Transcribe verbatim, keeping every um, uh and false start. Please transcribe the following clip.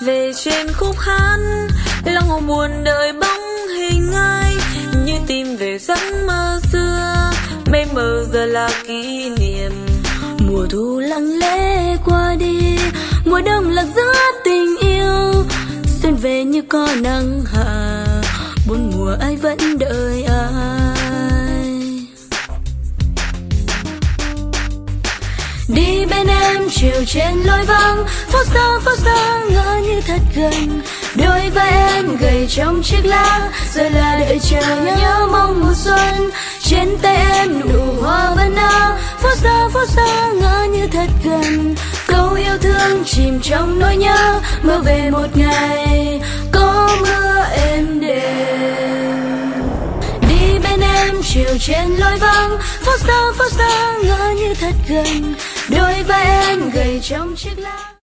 về trên khúc hát, lòng hồ buồn đợi bóng hình ai, như tìm về giấc mơ xưa, mây mờ giờ là kỷ niệm. Mùa thu lặng lẽ qua đi, mùa đông lạc giữa tình yêu, xuân về như có nắng hạ, bốn mùa ai vẫn đợi ai. Đi bên em chiều trên lối vắng, phố xa phố xa ngỡ như thật gần, đôi vai em gầy trong chiếc lá, giờ là đợi chờ nhớ mong mùa xuân. Trên tay em nụ hoa vẫn nở, phố xa phố xa ngỡ như thật gần, câu yêu thương chìm trong nỗi nhớ, mơ về một ngày có mưa êm đềm. Đi bên em chiều trên lối vắng, phố xa phố xa ngỡ như thật gần, đôi vai em gầy trong chiếc lá.